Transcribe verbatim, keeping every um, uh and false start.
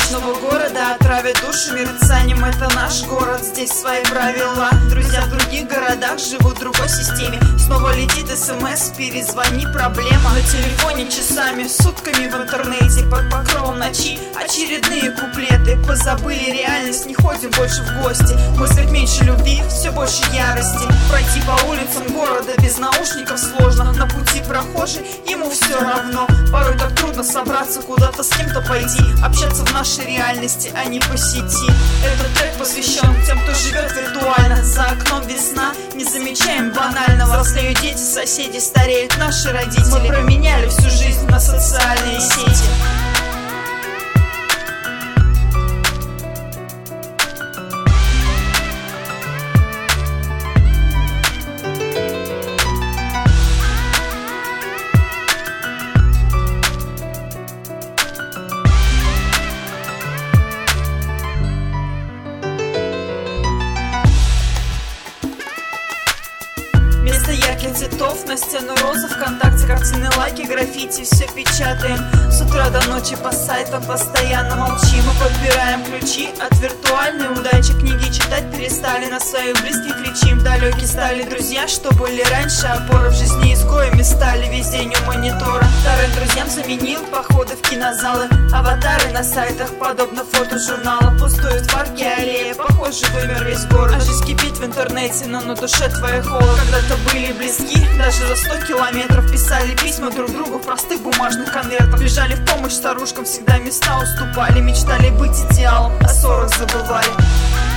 ночного города отравят душу мерцанием. Это наш город, здесь свои правила. Друзья в других городах живут в другой системе. Снова летит смс, перезвони, проблема. На телефоне часами, сутками в интернете. Под покровом ночи очередные куплеты. Позабыли реальность, не ходим больше в гости. Мыслить меньше любви, все больше ярости. Пройти по улицам города без наушников сложно. На пути прохожий, ему все равно. Порой так трудно собраться, куда-то с кем-то пойти. Общаться в нашей реальности, а не по сети. Этот трек посвящен тем, кто живет виртуально. За окном весна, не замечаем банального. Взрослеют дети, соседи, стареют наши родители. Мы променяли всю жизнь на социальные сети. Вместо ярких цветов на стену розы, ВКонтакте картины, лайки, граффити, все печатаем. С утра до ночи по сайтам постоянно молчим. Мы подбираем ключи от виртуальной удачи. Книги читать перестали, на своих близких кричим. Далекие стали друзья, что были раньше опоры в жизни, изгоями стали весь день у монитора. Старым друзьям заменил походы в кинозалы. Аватары на сайтах, подобно фотожурнала. Пустуют парки, аллеи, похоже, вымер весь город. А жизнь кипит в интернете, но на душе твоей холод. Когда-то были близки, даже за сто километров. Писали письма друг другу в простых бумажных конвертах. Бежали в помощь старушкам, всегда места уступали. Мечтали быть идеалом, о ссорах забывали.